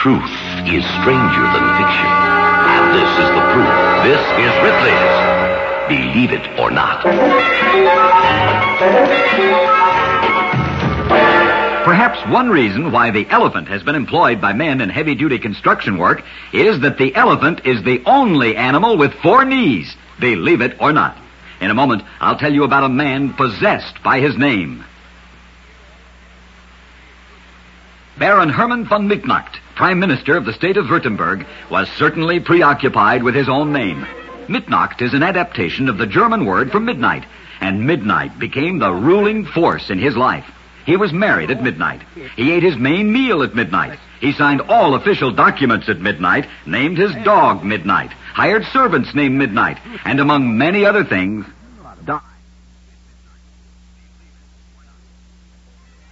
Truth is stranger than fiction. And this is the proof. This is Ripley's Believe It or Not. Perhaps one reason why the elephant has been employed by men in heavy-duty construction work is that the elephant is the only animal with 4 knees. Believe it or not. In a moment, I'll tell you about a man possessed by his name. Baron Hermann von Mitternacht, Prime Minister of the state of Württemberg, was certainly preoccupied with his own name. Mitternacht is an adaptation of the German word for midnight, and midnight became the ruling force in his life. He was married at midnight. He ate his main meal at midnight. He signed all official documents at midnight, named his dog Midnight, hired servants named Midnight, and among many other things,